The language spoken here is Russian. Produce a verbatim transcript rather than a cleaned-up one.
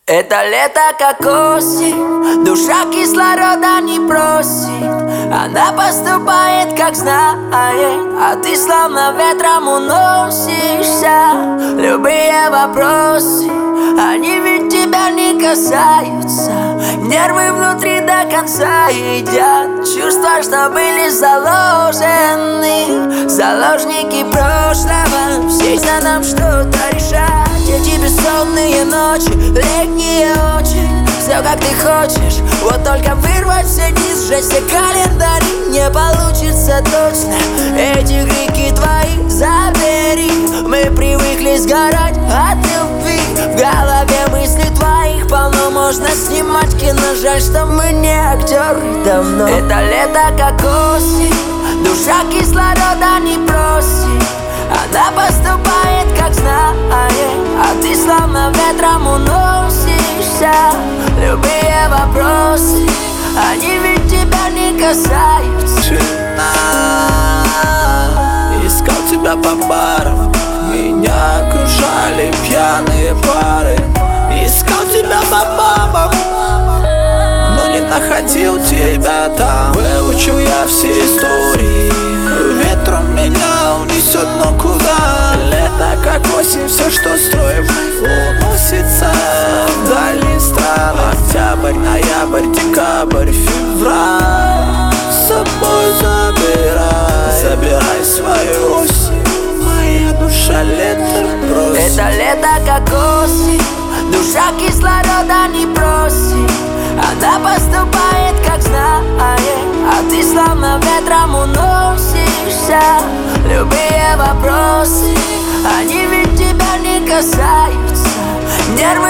Это лето как осень, душа кислорода не просит. Она поступает как знает, а ты словно ветром уносишься. Любые вопросы, они ведь тебя не касаются. Нервы внутри до конца едят чувства, что были заложены. Заложники прошлого, все за нам что-то решать. Эти бессонные ночи, летние очень, все как ты хочешь, вот только вырвать все низ, сжечь все календари не получится точно. Эти крики твои забери, мы привыкли сгорать от любви. В голове мысли твоих полно, можно снимать кино. Жаль, что мы не актеры давно. Это лето как осень, душа кислорода не просит. Она поступает как знает, а ты словно ветром уносишься. Любые вопросы, они ведь тебя не касаются. Искал тебя по барам, меня окружали пьяные пары. Искал тебя по бабам, но не находил тебя там. Выучил я все истории, ветром меня унесет, но куда? Лето как осень, все, что строим, уносится в дальние страны. Октябрь, ноябрь, декабрь, февраль с собой забирай, забирай свою осень. Моя душа лето просит. Это лето как осень, душа кислорода не просит. Она поступает как знает, а ты словно ветром уносишься. Любые вопросы, они ведь тебя не касаются. Нервы